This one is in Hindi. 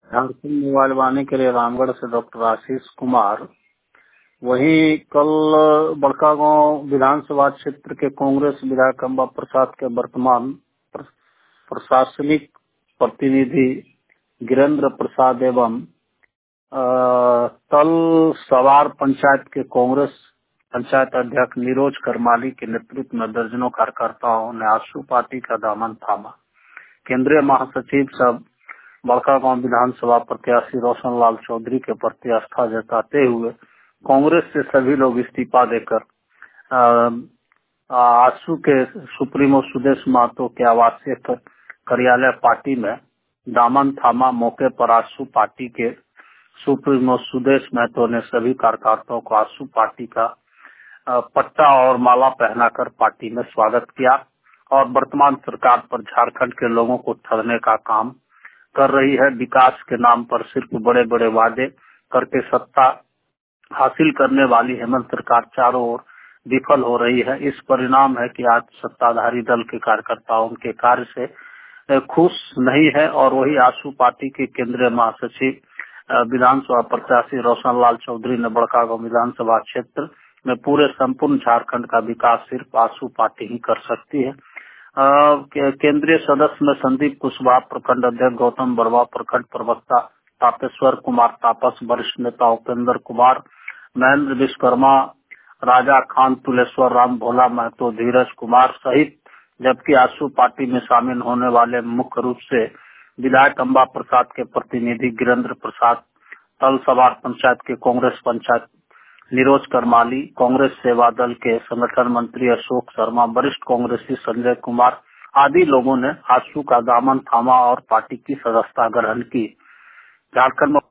झारखंड मोबाइल वाणी के लिए रामगढ़ से डॉक्टर आशीष कुमार। वहीं कल बड़कागांव विधानसभा क्षेत्र के कांग्रेस विधायक अम्बा प्रसाद के वर्तमान प्रशासनिक प्रतिनिधि गिरेंद्र प्रसाद एवं तल सवार पंचायत के कांग्रेस पंचायत अध्यक्ष नीरोज करमाली के नेतृत्व में दर्जनों कार्यकर्ताओं ने आशू पार्टी का दामन थामा। केंद्रीय महासचिव सब बड़कागांव विधानसभा प्रत्याशी रोशन लाल चौधरी के प्रति आस्था जताते हुए कांग्रेस से सभी लोग इस्तीफा देकर आशू के सुप्रीमो सुदेश महतो के आवासीय कार्यालय पार्टी में दामन थामा। मौके पर आशू पार्टी के सुप्रीमो सुदेश महतो ने सभी कार्यकर्ताओं को आशू पार्टी का पट्टा और माला पहनाकर पार्टी में स्वागत किया और वर्तमान सरकार पर झारखंड के लोगों को ठगने का काम कर रही है। विकास के नाम पर सिर्फ बड़े बड़े वादे करके सत्ता हासिल करने वाली हेमंत सरकार चारों ओर विफल हो रही है। इस परिणाम है कि आज सत्ताधारी दल के कार्यकर्ताओं उनके कार्य से खुश नहीं है और वही आशू पार्टी के केंद्रीय महासचिव विधानसभा प्रत्याशी रोशन लाल चौधरी ने बड़कागांव विधानसभा क्षेत्र में पूरे संपूर्ण झारखंड का विकास सिर्फ आशू पार्टी ही कर सकती है। केंद्रीय सदस्य में संदीप कुशवाहा, प्रखंड अध्यक्ष गौतम बरवा, प्रखंड प्रवक्ता तापेश्वर कुमार तापस, वरिष्ठ नेता उपेंद्र कुमार, महेंद्र विश्वकर्मा, राजा खान, तुलेश्वर राम, भोला महतो, धीरज कुमार सहित, जबकि आशू पार्टी में शामिल होने वाले मुख्य रूप से विधायक अम्बा प्रसाद के प्रतिनिधि गिरेंद्र प्रसाद, तल सवार पंचायत के कांग्रेस पंचायत नीरोज करमाली, कांग्रेस सेवा दल के संगठन मंत्री अशोक शर्मा, वरिष्ठ कांग्रेसी संजय कुमार आदि लोगों ने आशू का दामन थामा और पार्टी की सदस्यता ग्रहण की। झारखंड